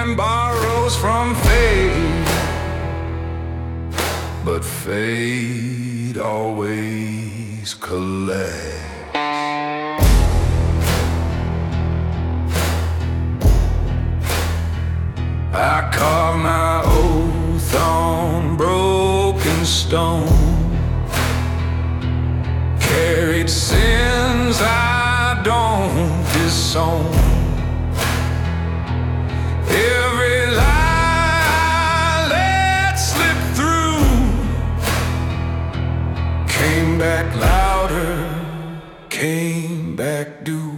man borrows from fate, but fate always collects. I carve my oath on broken stone, carried sins I don't disown. Every lie I let slip through came back louder, came back due.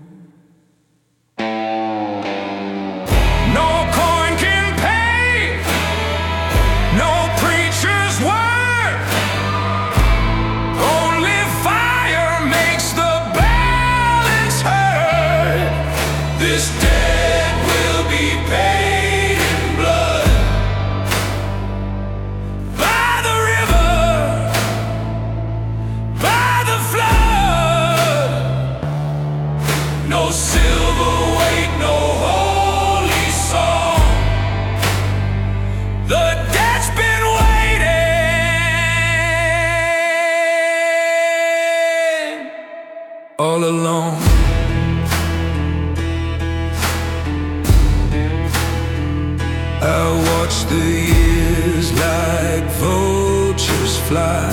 This debt will be paid in blood, by the river, by the flood. No silver weight, no holy song. The debt's been waiting all along. I watch the years like vultures fly.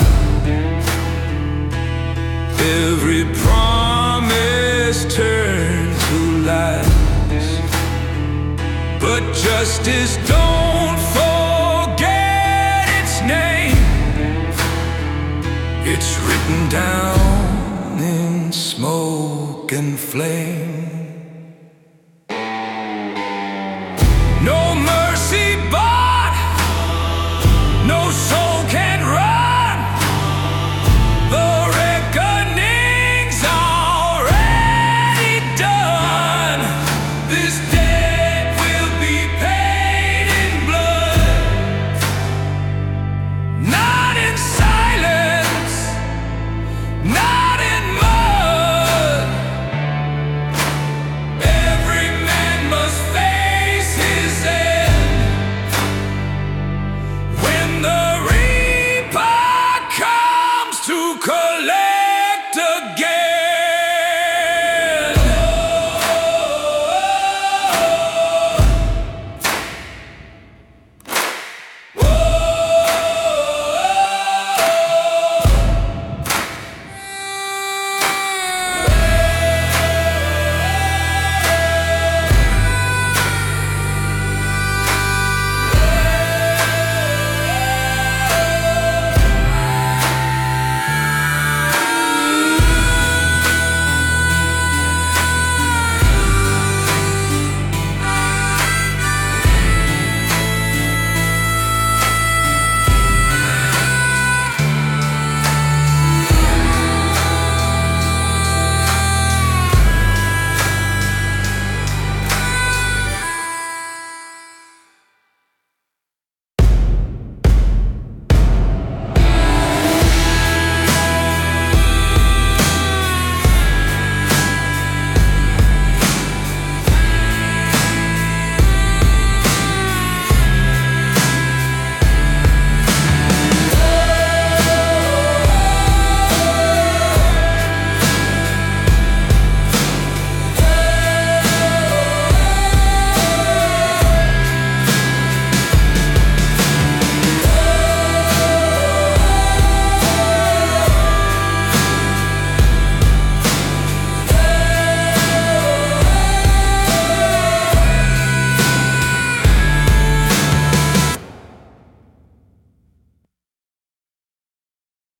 Every promise turned to lies, but justice don't forget its name. It's written down in smoke and flame. No mercy, but no soul can run. The reckoning's already done. This debt will be paid in blood, not in silence, not in mud. Every man must face his end when the reaper comes to collect.